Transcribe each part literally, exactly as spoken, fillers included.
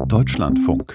Deutschlandfunk.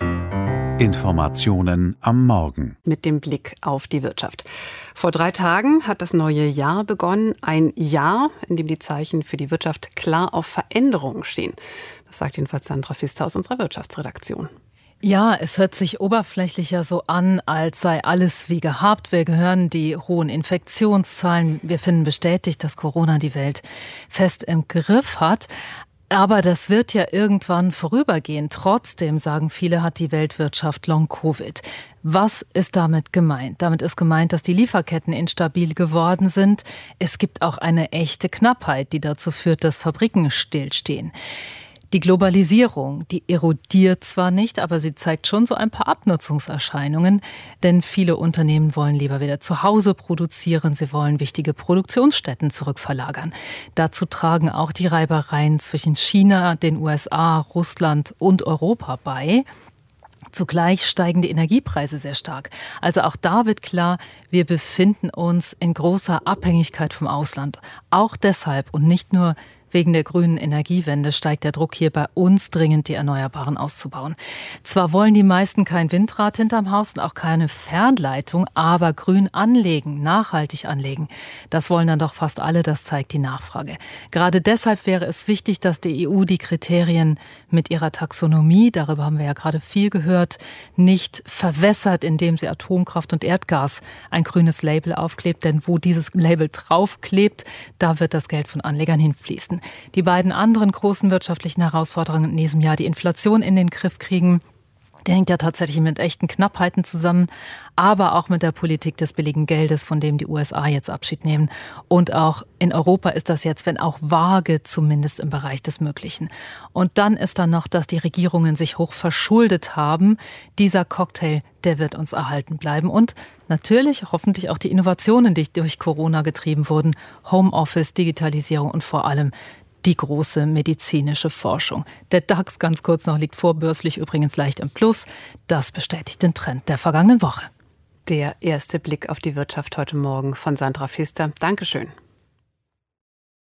Informationen am Morgen. Mit dem Blick auf die Wirtschaft. Vor drei Tagen hat das neue Jahr begonnen. Ein Jahr, in dem die Zeichen für die Wirtschaft klar auf Veränderungen stehen. Das sagt jedenfalls Sandra Pfister aus unserer Wirtschaftsredaktion. Ja, es hört sich oberflächlicher so an, als sei alles wie gehabt. Wir hören die hohen Infektionszahlen. Wir finden bestätigt, dass Corona die Welt fest im Griff hat. Aber das wird ja irgendwann vorübergehen. Trotzdem, sagen viele, hat die Weltwirtschaft Long-Covid. Was ist damit gemeint? Damit ist gemeint, dass die Lieferketten instabil geworden sind. Es gibt auch eine echte Knappheit, die dazu führt, dass Fabriken stillstehen. Die Globalisierung, die erodiert zwar nicht, aber sie zeigt schon so ein paar Abnutzungserscheinungen, denn viele Unternehmen wollen lieber wieder zu Hause produzieren, sie wollen wichtige Produktionsstätten zurückverlagern. Dazu tragen auch die Reibereien zwischen China, den U S A, Russland und Europa bei. Zugleich steigen die Energiepreise sehr stark. Also auch da wird klar, wir befinden uns in großer Abhängigkeit vom Ausland. Auch deshalb und nicht nur wegen der grünen Energiewende steigt der Druck hier bei uns dringend, die Erneuerbaren auszubauen. Zwar wollen die meisten kein Windrad hinterm Haus und auch keine Fernleitung, aber grün anlegen, nachhaltig anlegen, das wollen dann doch fast alle, das zeigt die Nachfrage. Gerade deshalb wäre es wichtig, dass die E U die Kriterien mit ihrer Taxonomie, darüber haben wir ja gerade viel gehört, nicht verwässert, indem sie Atomkraft und Erdgas ein grünes Label aufklebt, denn wo dieses Label draufklebt, da wird das Geld von Anlegern hinfließen. Die beiden anderen großen wirtschaftlichen Herausforderungen in diesem Jahr, die Inflation in den Griff kriegen, der hängt ja tatsächlich mit echten Knappheiten zusammen, aber auch mit der Politik des billigen Geldes, von dem die U S A jetzt Abschied nehmen. Und auch in Europa ist das jetzt, wenn auch vage, zumindest im Bereich des Möglichen. Und dann ist da noch, dass die Regierungen sich hoch verschuldet haben. Dieser Cocktail, der wird uns erhalten bleiben. Und natürlich hoffentlich auch die Innovationen, die durch Corona getrieben wurden. Homeoffice, Digitalisierung und vor allem die große medizinische Forschung. Der DAX, ganz kurz noch, liegt vorbörslich übrigens leicht im Plus. Das bestätigt den Trend der vergangenen Woche. Der erste Blick auf die Wirtschaft heute Morgen von Sandra Pfister. Dankeschön.